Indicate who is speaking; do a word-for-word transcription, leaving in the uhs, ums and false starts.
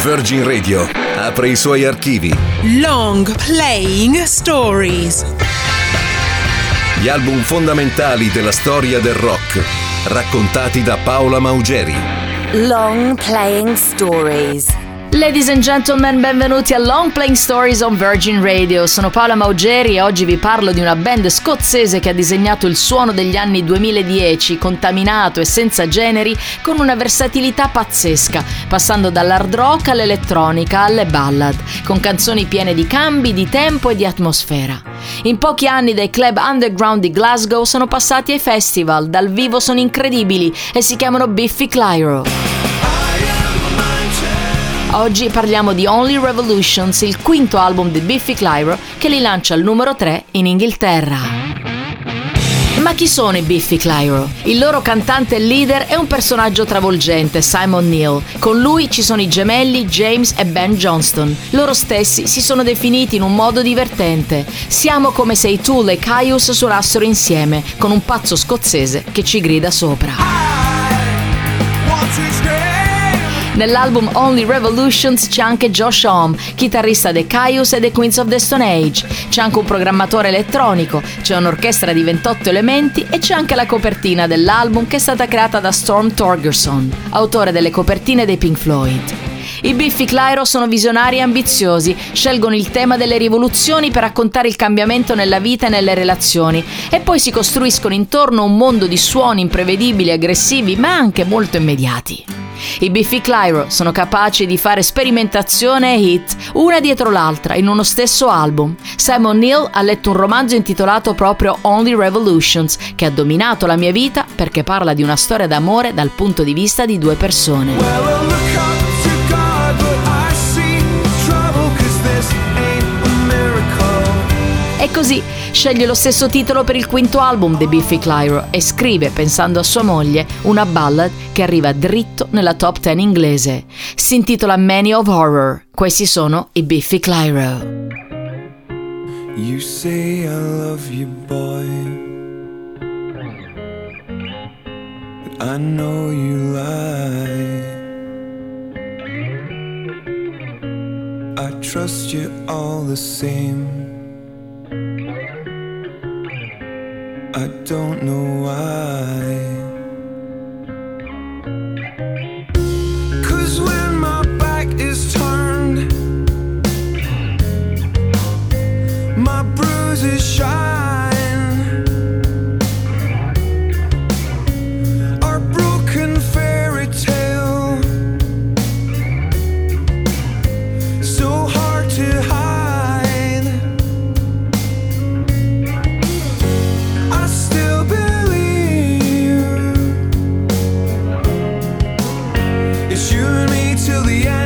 Speaker 1: Virgin Radio apre i suoi archivi.
Speaker 2: Long Playing Stories.
Speaker 1: Gli album fondamentali della storia del rock, raccontati da Paola Maugeri.
Speaker 3: Long Playing Stories.
Speaker 4: Ladies and gentlemen, benvenuti a Long Playing Stories on Virgin Radio. Sono Paola Maugeri e oggi vi parlo di una band scozzese che ha disegnato il suono degli anni duemiladieci, contaminato e senza generi, con una versatilità pazzesca, passando dall'hard rock all'elettronica alle ballad, con canzoni piene di cambi, di tempo e di atmosfera. In pochi anni dai club underground di Glasgow sono passati ai festival, dal vivo sono incredibili e si chiamano Biffy Clyro. Oggi parliamo di Only Revolutions, il quinto album di Biffy Clyro che li lancia al numero tre in Inghilterra. Ma chi sono i Biffy Clyro? Il loro cantante e leader è un personaggio travolgente, Simon Neil. Con lui ci sono i gemelli James e Ben Johnston. Loro stessi si sono definiti in un modo divertente. Siamo come se i Tool e Kyuss suonassero insieme, con un pazzo scozzese che ci grida sopra. Nell'album Only Revolutions c'è anche Josh Homme, chitarrista dei Kyuss e dei Queens of the Stone Age. C'è anche un programmatore elettronico, c'è un'orchestra di ventotto elementi e c'è anche la copertina dell'album che è stata creata da Storm Thorgerson, autore delle copertine dei Pink Floyd. I Biffy Clyro sono visionari e ambiziosi, scelgono il tema delle rivoluzioni per raccontare il cambiamento nella vita e nelle relazioni e poi si costruiscono intorno a un mondo di suoni imprevedibili, aggressivi ma anche molto immediati. I Biffy Clyro sono capaci di fare sperimentazione e hit, una dietro l'altra, in uno stesso album. Simon Neil ha letto un romanzo intitolato proprio Only Revolutions, che ha dominato la mia vita perché parla di una storia d'amore dal punto di vista di due persone. E così sceglie lo stesso titolo per il quinto album di Biffy Clyro e scrive, pensando a sua moglie, una ballad che arriva dritto nella top dieci inglese. Si intitola Many of Horror. Questi sono i Biffy Clyro.
Speaker 5: You say I love you, boy, but I know you lie. I trust you all the same. I don't know why. 'Cause when my back is turned, my bruises shine. Our broken fairy tale, so hard to hide. You and me till the end.